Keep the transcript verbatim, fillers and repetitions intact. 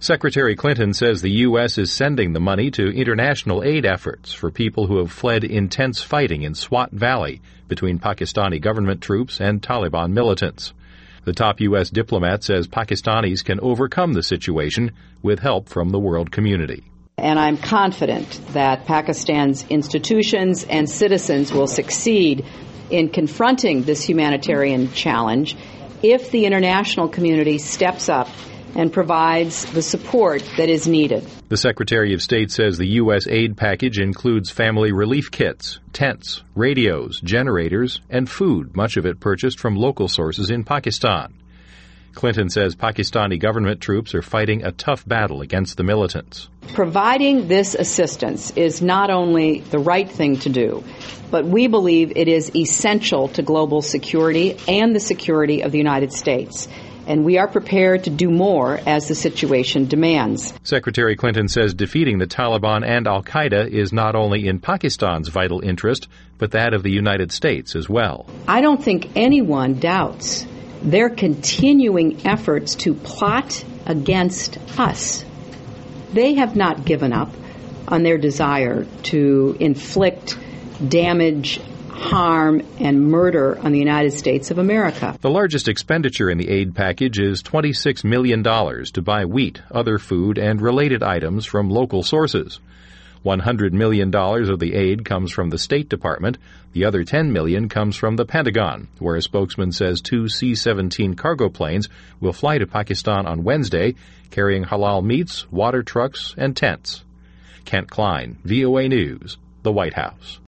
Secretary Clinton says the U S is sending the money to international aid efforts for people who have fled intense fighting in Swat Valley between Pakistani government troops and Taliban militants. The top U S diplomat says Pakistanis can overcome the situation with help from the world community. And I'm confident that Pakistan's institutions and citizens will succeed in confronting this humanitarian challenge if the international community steps up and provides the support that is needed. The Secretary of State says the U S aid package includes family relief kits, tents, radios, generators, and food, much of it purchased from local sources in Pakistan. Clinton says Pakistani government troops are fighting a tough battle against the militants. Providing this assistance is not only the right thing to do, but we believe it is essential to global security and the security of the United States. And we are prepared to do more as the situation demands. Secretary Clinton says defeating the Taliban and al-Qaeda is not only in Pakistan's vital interest, but that of the United States as well. I don't think anyone doubts their continuing efforts to plot against us. They have not given up on their desire to inflict damage, harm, and murder on the United States of America. The largest expenditure in the aid package is twenty-six million dollars to buy wheat, other food, and related items from local sources. one hundred million dollars of the aid comes from the State Department. The other ten million dollars comes from the Pentagon, where a spokesman says two C seventeen cargo planes will fly to Pakistan on Wednesday, carrying halal meats, water trucks, and tents. Kent Klein, V O A News, the White House.